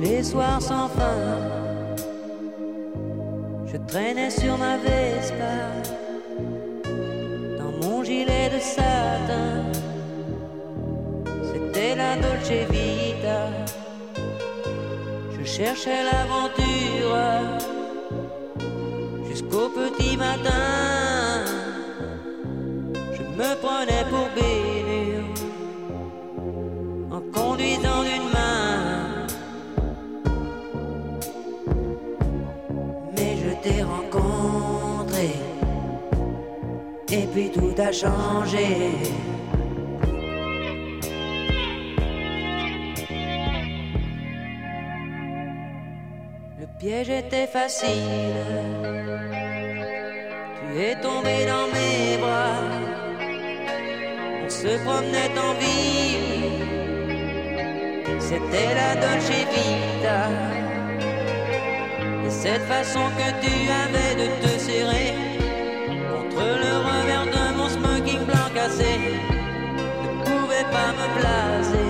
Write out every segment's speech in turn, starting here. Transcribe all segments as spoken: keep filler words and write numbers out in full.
les soirs sans fin, je traînais sur ma Vespa, dans mon gilet de satin. C'était la Dolce Vita. Je cherchais l'aventure jusqu'au petit matin. Je me prenais pour Bénure en conduisant d'une main. Mais je t'ai rencontré et puis tout a changé. Le piège était facile, tu es tombé dans mes bras. On se promenait en ville, c'était la Dolce Vita. Et cette façon que tu avais de te serrer contre le revers de mon smoking blanc cassé ne pouvait pas me placer.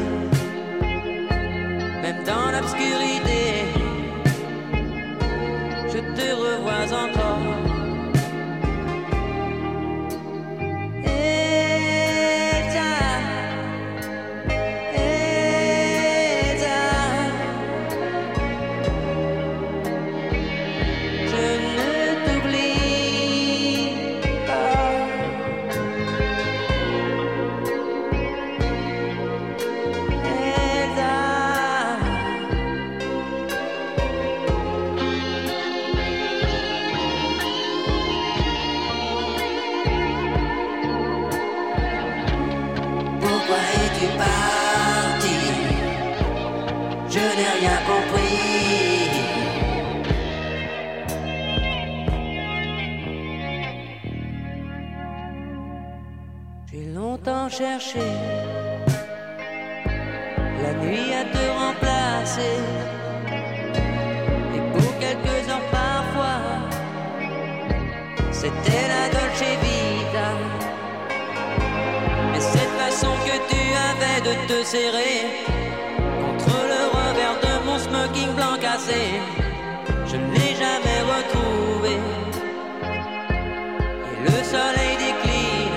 Même dans l'obscurité, je te revois encore. Elsa, Elsa, je ne t'oublie pas. Elsa, pourquoi es-tu parti? Je n'ai rien compris. J'ai longtemps cherché la nuit à te remplacer, et pour quelques heures parfois, c'était la Dolce Vita. Mais cette façon que tu avais de te serrer contre le revers de mon smoking blanc cassé, je ne l'ai jamais retrouvé. Et le soleil décline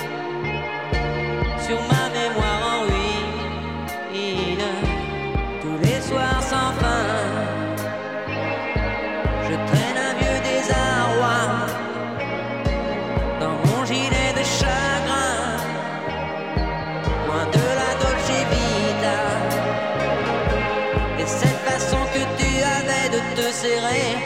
sur ma mémoire en ruine. Tous les soirs sans fin, je traîne un vieux désarroi dans mon gilet de chagrin, loin de la Dolce Vita. Et cette façon que tu avais de te serrer